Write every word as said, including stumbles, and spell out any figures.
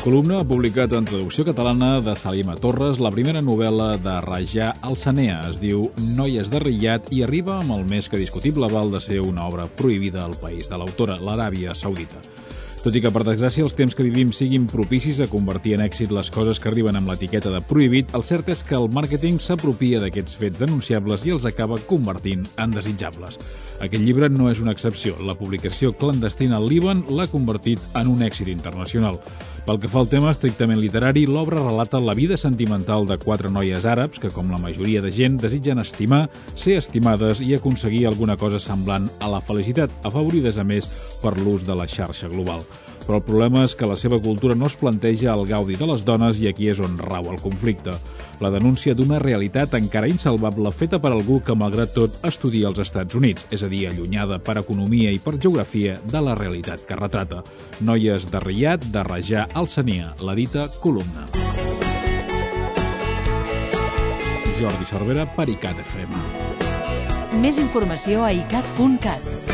Columna ha publicat en traducció catalana de Salima Torres la primera novel·la de Raja Al-Sanea. Es diu Noies de Riyad i arriba amb el més que discutible aval de ser una obra prohibida al país de l'autora, l'Aràbia Saudita. Tot i que, per desgràcia, els temps que vivim siguin propicis a convertir en èxit les coses que arriben amb l'etiqueta de prohibit, el cert és que el màrqueting s'apropia d'aquests fets denunciables i els acaba convertint en desitjables. Aquest llibre no és una excepció. La publicació clandestina al Líban l'ha convertit en un èxit internacional. Pel que fa al tema estrictament literari, l'obra relata la vida sentimental de quatre noies àrabs que, com la majoria de gent, desitgen estimar, ser estimades i aconseguir alguna cosa semblant a la felicitat, afavorides a més per l'ús de la xarxa global. Però el problema és que la seva cultura no es planteja el gaudi de les dones i aquí és on rau el conflicte. La denúncia d'una realitat encara insalvable feta per algú que, malgrat tot, estudia als Estats Units, és a dir, allunyada per economia i per geografia de la realitat que retrata. Noies de Riyad, de Raja Al-Sanea, l'edita Columna. Jordi Cervera per ICAT F M. Més informació a icat punt cat.